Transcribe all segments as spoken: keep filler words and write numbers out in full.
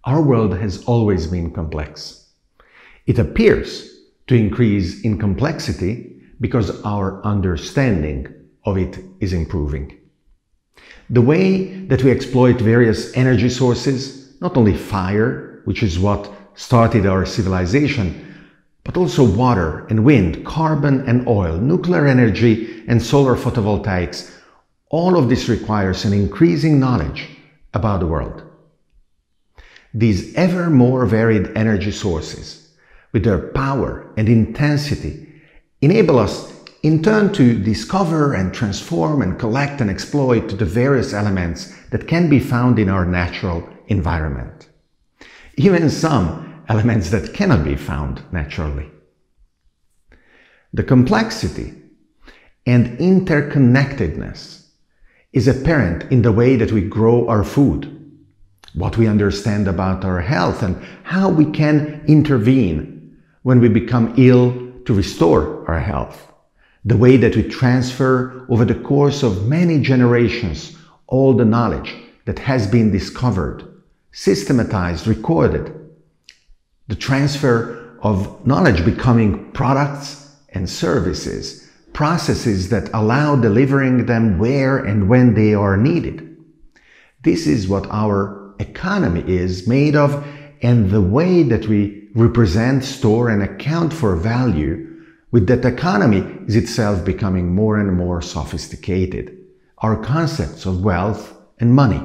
Our world has always been complex. It appears to increase in complexity because our understanding of it is improving. The way that we exploit various energy sources, not only fire, which is what started our civilization, but also water and wind, carbon and oil, nuclear energy and solar photovoltaics, all of this requires an increasing knowledge about the world. These ever more varied energy sources, with their power and intensity, enable us in turn to discover and transform and collect and exploit the various elements that can be found in our natural environment. Even some elements that cannot be found naturally. The complexity and interconnectedness is apparent in the way that we grow our food, what we understand about our health, and how we can intervene when we become ill to restore our health. The way that we transfer over the course of many generations all the knowledge that has been discovered, systematized, recorded. The transfer of knowledge becoming products and services, processes that allow delivering them where and when they are needed. This is what our economy is made of, and the way that we represent, store, and account for value with that economy is itself becoming more and more sophisticated. Our concepts of wealth and money.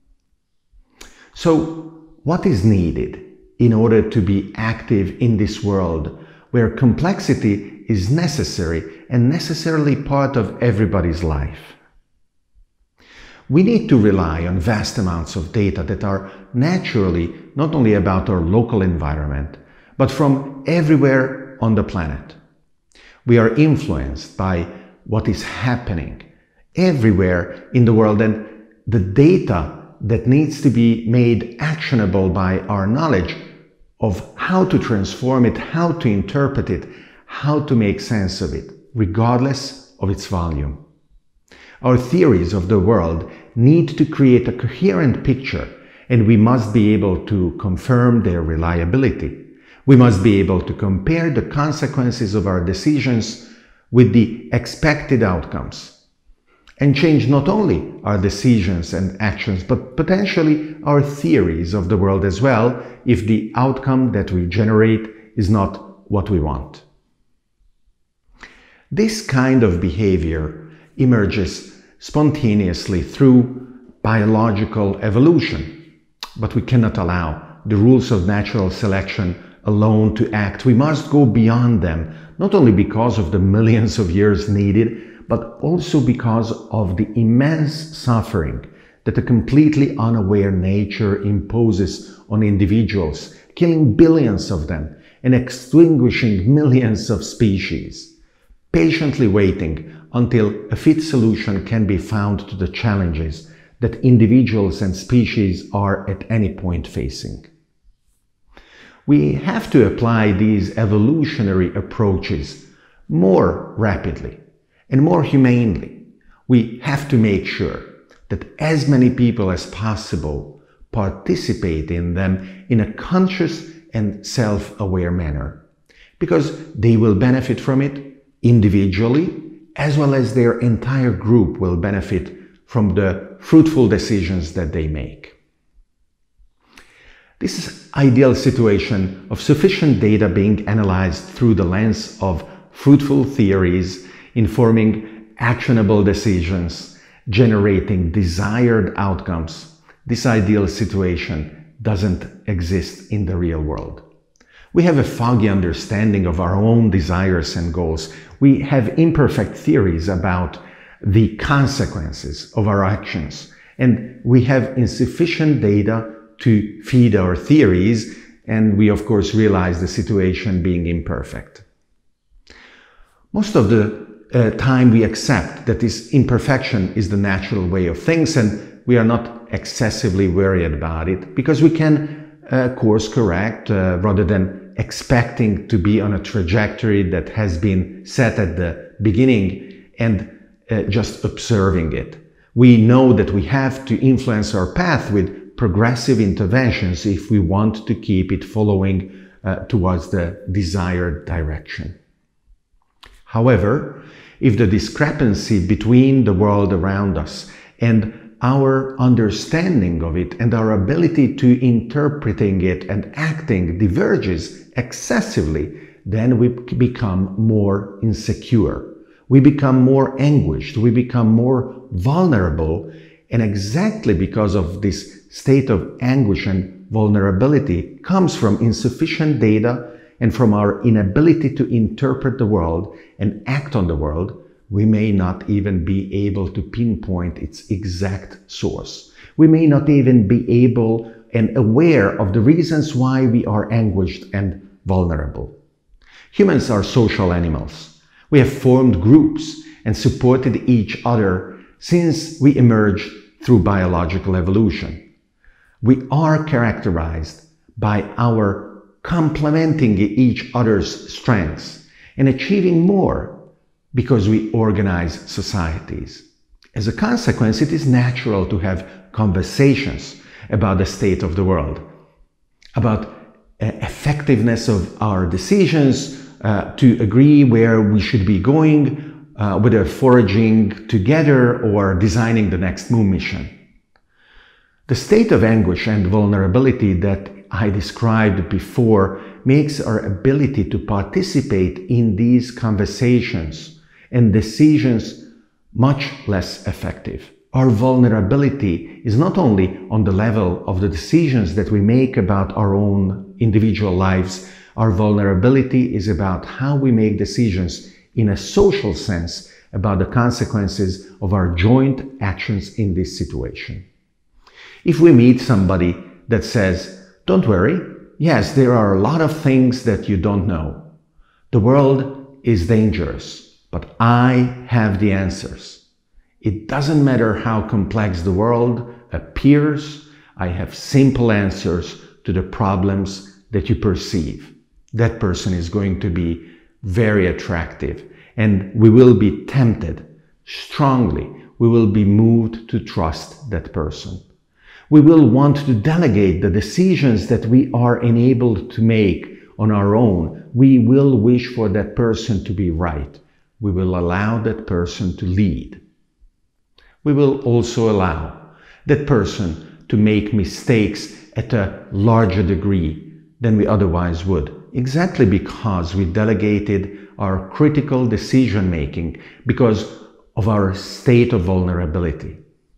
So, what is needed in order to be active in this world where complexity is necessary and necessarily part of everybody's life? We need to rely on vast amounts of data that are naturally not only about our local environment, but from everywhere on the planet. We are influenced by what is happening everywhere in the world, and the data that needs to be made actionable by our knowledge of how to transform it, how to interpret it, how to make sense of it, regardless of its volume. Our theories of the world need to create a coherent picture, and we must be able to confirm their reliability. We must be able to compare the consequences of our decisions with the expected outcomes, and change not only our decisions and actions, but potentially our theories of the world as well, if the outcome that we generate is not what we want. This kind of behavior emerges spontaneously through biological evolution, but we cannot allow the rules of natural selection alone to act. We must go beyond them, not only because of the millions of years needed, but also because of the immense suffering that a completely unaware nature imposes on individuals, killing billions of them and extinguishing millions of species, patiently waiting until a fit solution can be found to the challenges that individuals and species are at any point facing. We have to apply these evolutionary approaches more rapidly and more humanely. We have to make sure that as many people as possible participate in them in a conscious and self-aware manner, because they will benefit from it individually, as well as their entire group will benefit from the fruitful decisions that they make. This ideal situation of sufficient data being analyzed through the lens of fruitful theories, informing actionable decisions, generating desired outcomes, this ideal situation doesn't exist in the real world. We have a foggy understanding of our own desires and goals. We have imperfect theories about the consequences of our actions, and we have insufficient data to feed our theories, and we of course realize the situation being imperfect. Most of the uh, time we accept that this imperfection is the natural way of things, and we are not excessively worried about it, because we can uh, course correct uh, rather than expecting to be on a trajectory that has been set at the beginning and uh, just observing it. We know that we have to influence our path with progressive interventions if we want to keep it following uh, towards the desired direction. However, if the discrepancy between the world around us and our understanding of it and our ability to interpreting it and acting diverges excessively, then we become more insecure. We become more anguished. We become more vulnerable. And exactly because of this state of anguish and vulnerability comes from insufficient data and from our inability to interpret the world and act on the world, we may not even be able to pinpoint its exact source. We may not even be able and aware of the reasons why we are anguished and vulnerable. Humans are social animals. We have formed groups and supported each other since we emerged through biological evolution. We are characterized by our complementing each other's strengths and achieving more because we organize societies. As a consequence, it is natural to have conversations about the state of the world, about uh, effectiveness of our decisions, uh, to agree where we should be going, uh, whether foraging together or designing the next moon mission. The state of anguish and vulnerability that I described before makes our ability to participate in these conversations and decisions much less effective. Our vulnerability is not only on the level of the decisions that we make about our own individual lives. Our vulnerability is about how we make decisions in a social sense about the consequences of our joint actions in this situation. If we meet somebody that says, "Don't worry, yes, there are a lot of things that you don't know. The world is dangerous, but I have the answers. It doesn't matter how complex the world appears, I have simple answers to the problems that you perceive." That person is going to be very attractive, and we will be tempted strongly. We will be moved to trust that person. We will want to delegate the decisions that we are enabled to make on our own. We will wish for that person to be right. We will allow that person to lead. We will also allow that person to make mistakes at a larger degree than we otherwise would, exactly because we delegated our critical decision making because of our state of vulnerability.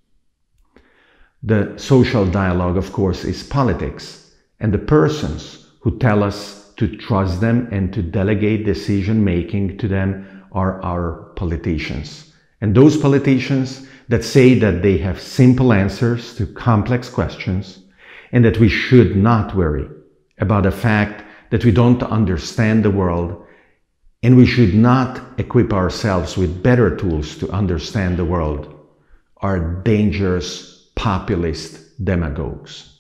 The social dialogue, of course, is politics, and the persons who tell us to trust them and to delegate decision making to them are our politicians. And those politicians that say that they have simple answers to complex questions and that we should not worry about the fact that we don't understand the world and we should not equip ourselves with better tools to understand the world are dangerous populist demagogues.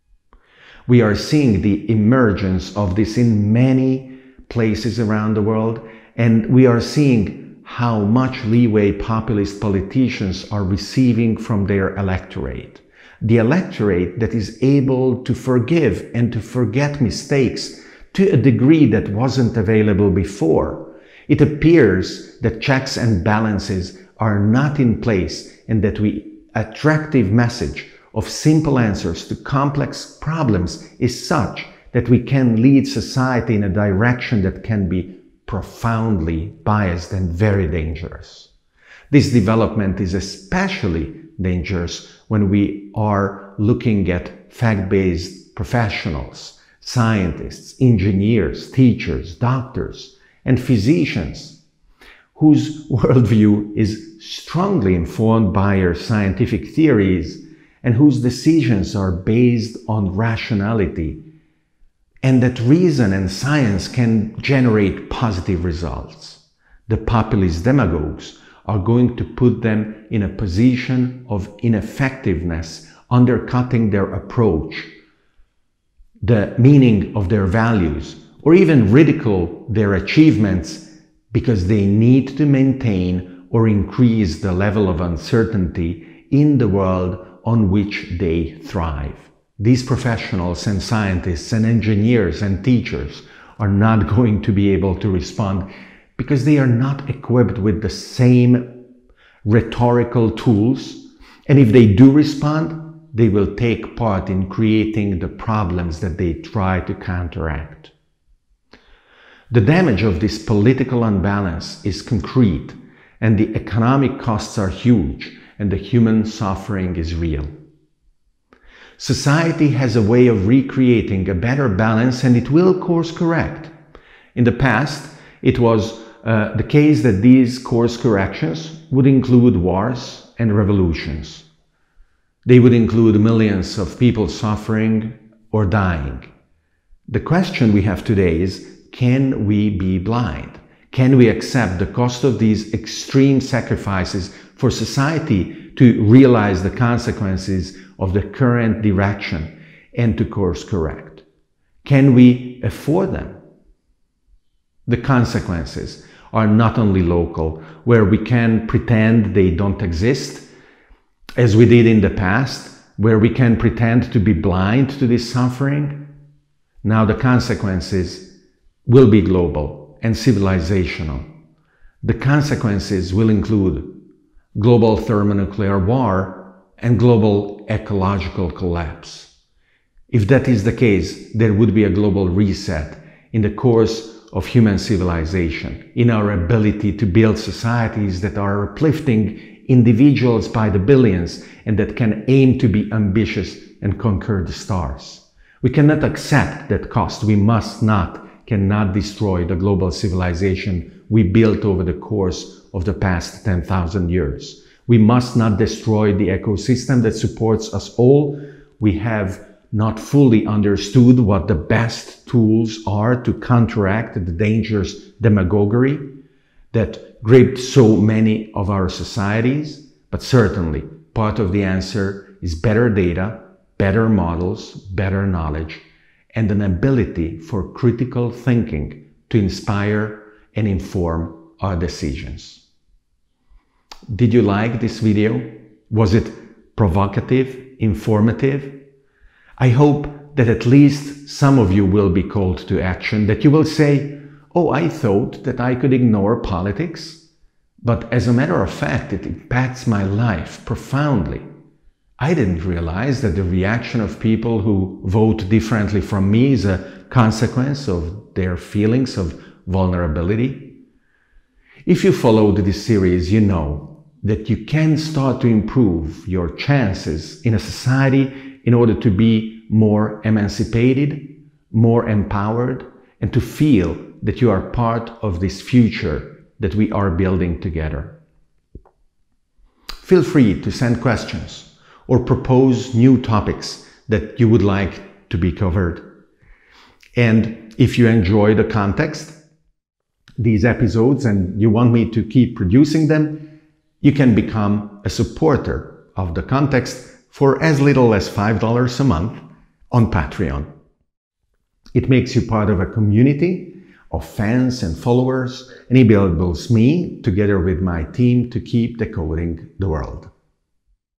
We are seeing the emergence of this in many places around the world, and we are seeing how much leeway populist politicians are receiving from their electorate. The electorate that is able to forgive and to forget mistakes to a degree that wasn't available before. It appears that checks and balances are not in place and that the attractive message of simple answers to complex problems is such that we can lead society in a direction that can be profoundly biased and very dangerous. This development is especially dangerous when we are looking at fact-based professionals, scientists, engineers, teachers, doctors, and physicians, whose worldview is strongly informed by our scientific theories and whose decisions are based on rationality, and that reason and science can generate positive results. The populist demagogues are going to put them in a position of ineffectiveness, undercutting their approach, the meaning of their values, or even ridicule their achievements because they need to maintain or increase the level of uncertainty in the world on which they thrive. these professionals and scientists and engineers and teachers are not going to be able to respond because they are not equipped with the same rhetorical tools. And if they do respond, they will take part in creating the problems that they try to counteract. The damage of this political unbalance is concrete, and the economic costs are huge, and the human suffering is real. Society has a way of recreating a better balance, and it will course correct. In the past, it was uh, the case that these course corrections would include wars and revolutions. They would include millions of people suffering or dying. The question we have today is, can we be blind? Can we accept the cost of these extreme sacrifices for society to realize the consequences of the current direction and to course correct? Can we afford them? The consequences are not only local, where we can pretend they don't exist, as we did in the past, where we can pretend to be blind to this suffering. Now the consequences will be global and civilizational. The consequences will include global thermonuclear war and global ecological collapse. If that is the case, there would be a global reset in the course of human civilization, in our ability to build societies that are uplifting individuals by the billions and that can aim to be ambitious and conquer the stars. We cannot accept that cost. We must not, cannot destroy the global civilization we built over the course of the past ten thousand years. We must not destroy the ecosystem that supports us all. We have not fully understood what the best tools are to counteract the dangerous demagoguery that gripped so many of our societies. But certainly, part of the answer is better data, better models, better knowledge, and an ability for critical thinking to inspire and inform our decisions. Did you like this video? Was it provocative, informative? I hope that at least some of you will be called to action, that you will say, oh, I thought that I could ignore politics, but as a matter of fact, it impacts my life profoundly. I didn't realize that the reaction of people who vote differently from me is a consequence of their feelings of vulnerability. If you followed this series, you know that you can start to improve your chances in a society in order to be more emancipated, more empowered, and to feel that you are part of this future that we are building together. Feel free to send questions or propose new topics that you would like to be covered. And if you enjoy the context, these episodes, and you want me to keep producing them, you can become a supporter of the context for as little as five dollars a month on Patreon. It makes you part of a community of fans and followers, and enables me, together with my team, to keep decoding the world.